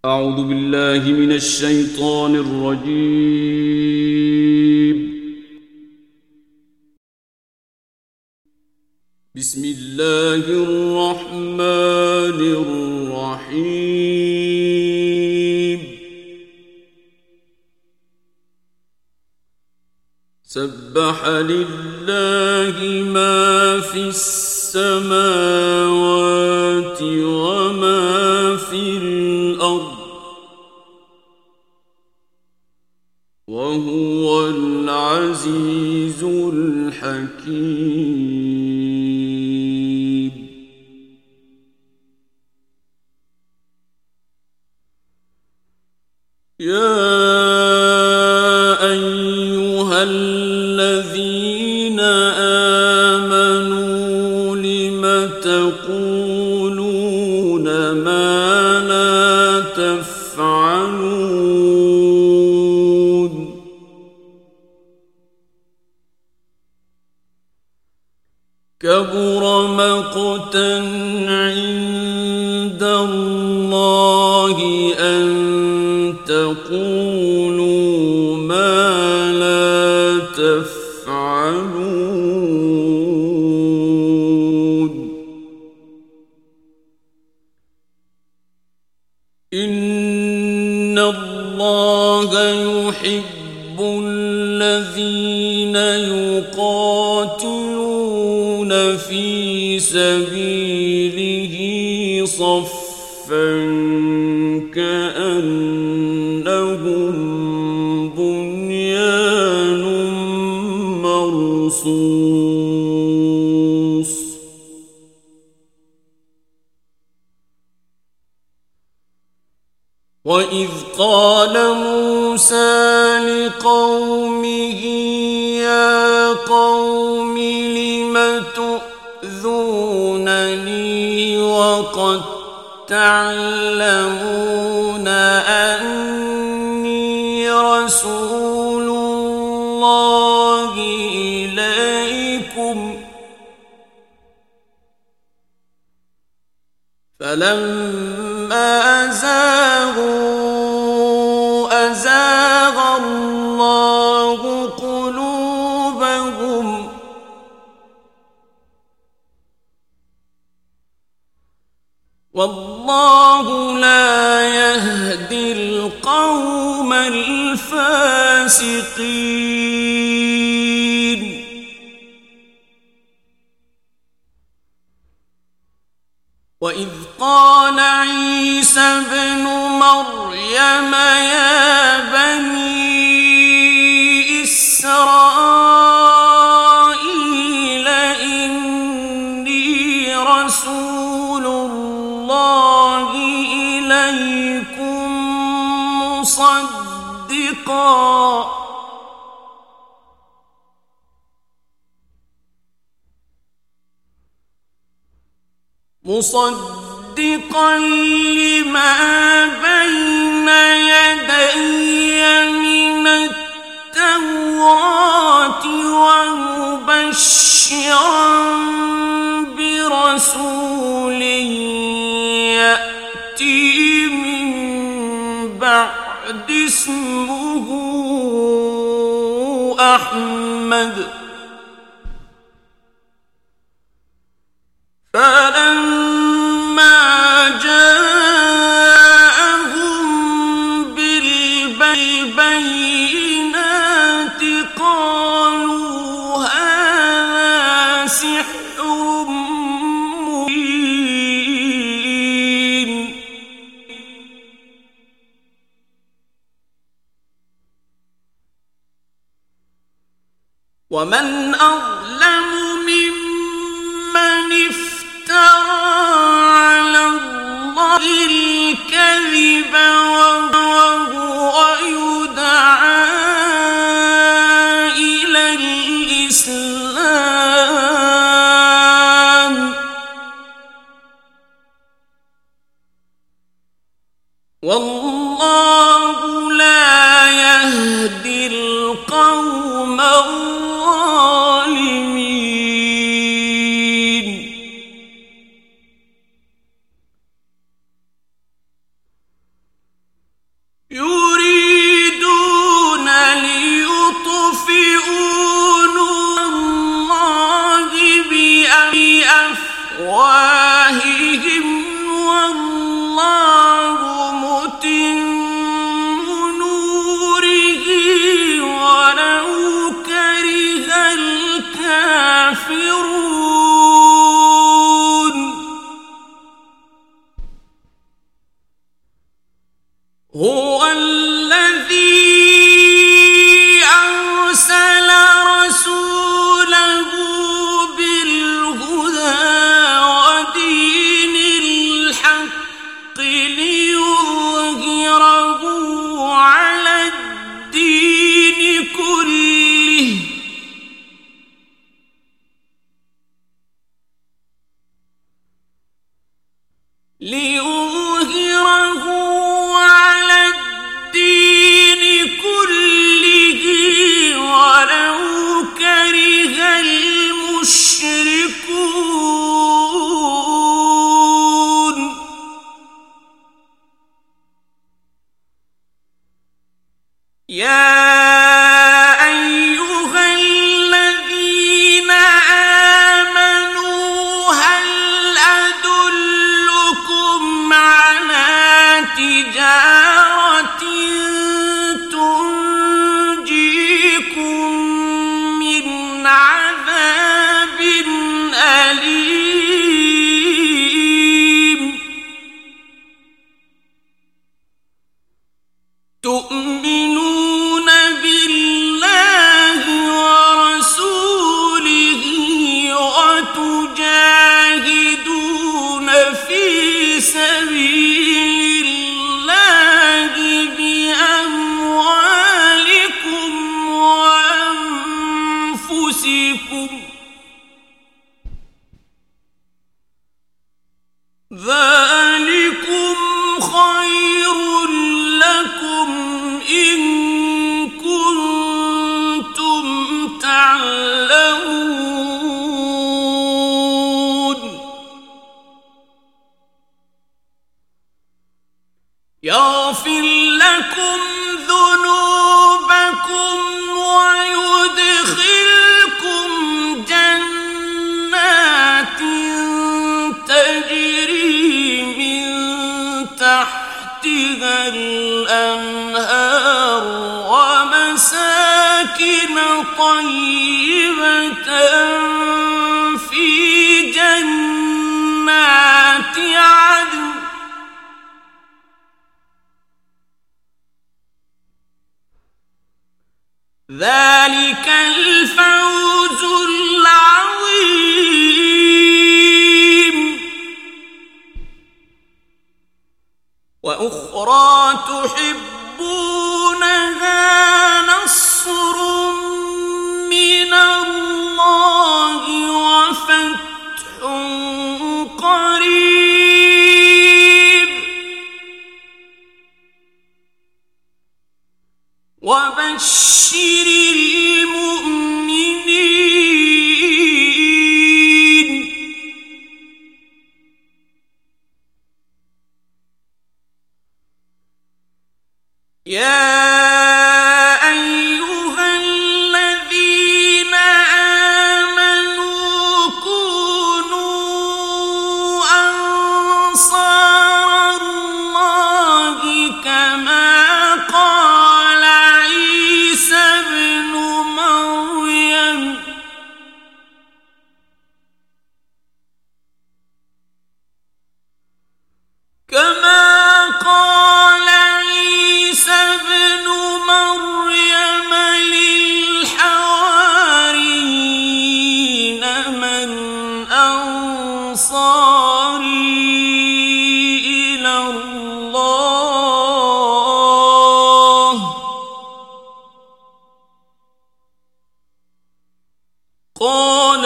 أعوذ بالله من الشيطان الرجيم. بسم الله الرحمن الرحيم. سبح لله ما في السماوات وما في الأرض وهو العزيز الحكيم. يا أيها الذين آمنوا لم تقولون ما لا تفعلون؟ كبر مقتا عند الله أن تقولوا ما لا تفعلون. إن الله يحب الذين يقاتلون في سبيله صفا كأنهم بنيان مرصوص. وإذ قال موسى لقومه يا قوم لم تؤذونني وقد تعلمون أني رسول الله إليكم؟ فلما أزاغ الله قلوبهم والله لا يهدي القوم الفاسقين. وإذ قال عيسى ابن مريم يا بني إسرائيل إني رسول الله إليكم مصدقا لما بين يدي من التوراة ومبشرا برسول يأتي من بعد اسمه أحمد. فلما جاءهم بالبينات قالوا هذا سحر مبين. ومن أظلم ممن افترى على الله الكذب وهو يدعى إلى الإسلام والله لا يهدي القوم الظالمين. والله متم نوره ولو كره الكافرون هو الذي أرسل رسوله بالهدى ودين الحق ليظهره على الدين كله ولو كره المشركون يا أيها الذين آمنوا هل أدلكم على تجارة تنجيكم من عذاب أليم تؤمنون بالله ورسوله وتجاهدون في سبيل الله بأموالكم وأنفسكم ذلكم خير لكم إن كنتم تعلمون يغفر لكم ذنوبكم ويدخلكم جنات تجري من تحتها الأنهار ومساكن طيبة في جنات عدن ذلك الفوز العظيم وأخرى تحبونها نصر من الله وفتح قريب وبشر المؤمنين يا أيها الذين آمنوا كونوا أنصار الله كما قال عيسى ابن مريم للحواريين من أنصاري إلى الله قال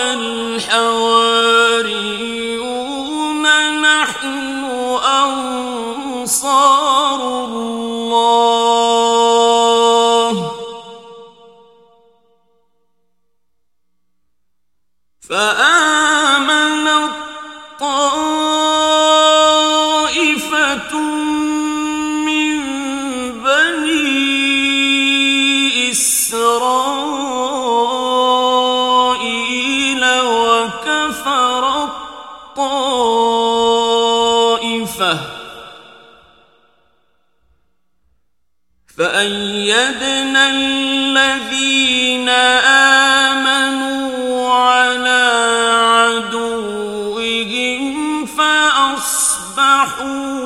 الحواريون نحن أنصار الله فآمنت طائفة من بني إسرائيل وكفرت طائفة فأيدنا الذين آمنوا على عدوهم فأصبحوا